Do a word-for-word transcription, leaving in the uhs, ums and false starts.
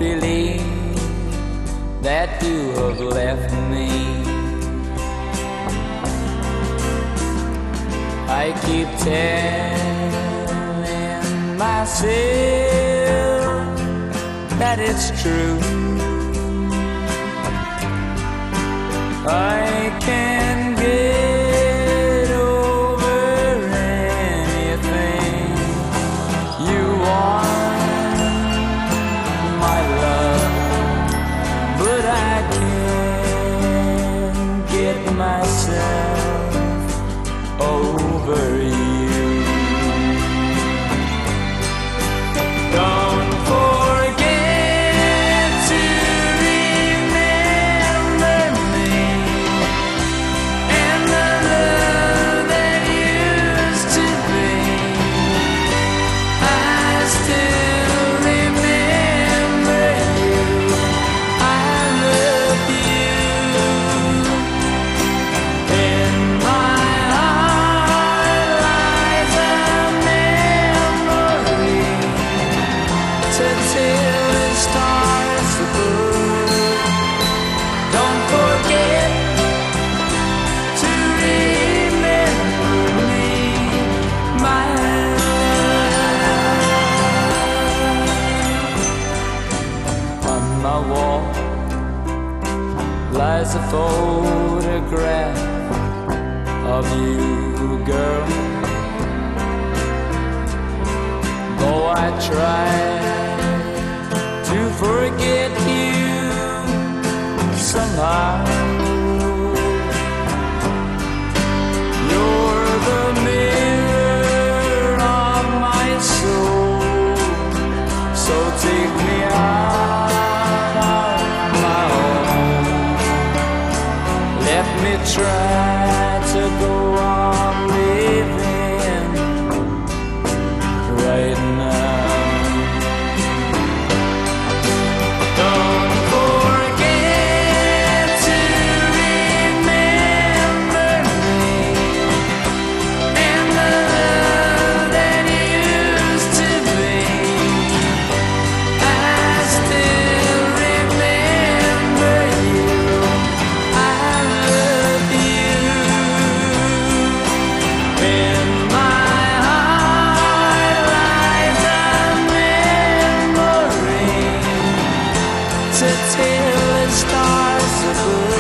believe that you have left me. I keep telling myself that it's true. I can get over anything you want, my love, but I can't get myself over you. Don't forget to remember me and the love that used to be. I still remember you. I love you. In my heart lies a memory to till the stars above. Don't forget to remember me, my love. On my wall lies a photograph of you, girl. Though I try to forget you somehow, you're the mirror of my soul. So take me out of my home. Let me try to go on living right now. Don't forget to remember me and the love that used to be. I still remember you. I love you. In my heart lies a memory to till the stars above.